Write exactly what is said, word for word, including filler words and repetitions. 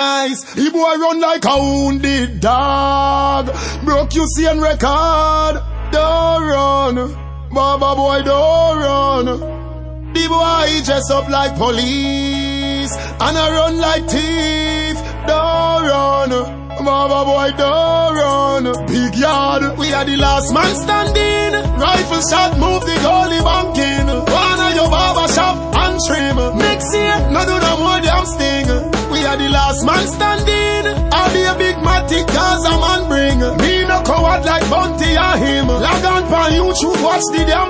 nice. The boy run like a wounded dog. Broke you see and record. Don't run, Baba boy, don't run. The boy dress up like police and I run like thief. Don't run, Baba boy, don't run. Big yard, we are the last man standing. Rifle shot, move the goalie banking. Wanna your barber shop and trim. Next year, no do no more damn sting. We are the last man standing. I'll be a big matic cause a man bring. Me no coward like Bounty or him. Log on pan YouTube, watch the damn